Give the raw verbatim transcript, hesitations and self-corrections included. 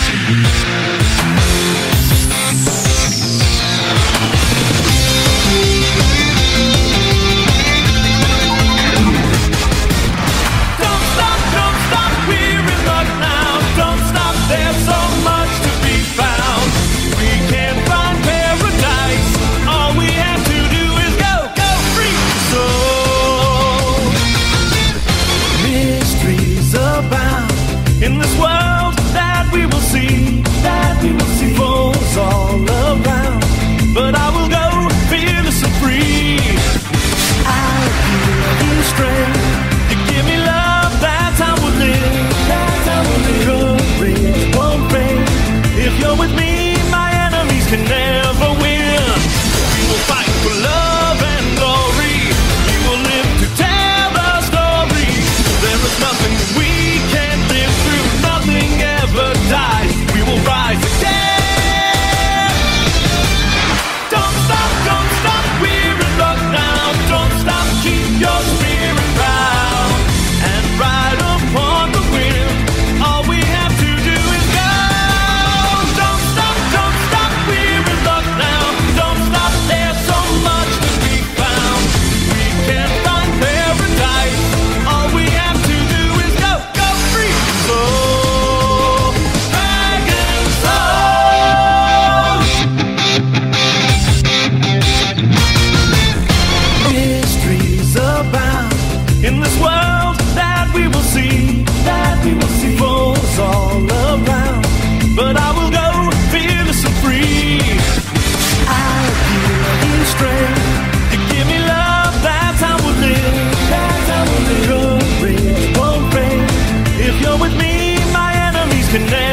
In this world that we will see, that we will see foes all around, but I will go fearless and free. I'll give you strength, you give me love, that's how we'll live, that's how we'll live. Courage won't fail, if you're with me, my enemies can never win. We will fight for love and glory, we will live to tell the story. There is nothing we can't live through, nothing ever dies, we will rise again. Don't stop, don't stop, we're in luck now. Don't stop, keep your spirit proud and ride upon the wind. All we have to do is go. Don't stop, don't stop, we're in luck now. Don't stop, there's so much to be found. We can't find paradise, all we have to do is go, go free. So in this world that we will see, that we will see foes all around, but I will go fearless and free. I'll give you strength, you give me love, that's how we'll live, that's how we'll live. Courage won't fail, if you're with me, my enemies can never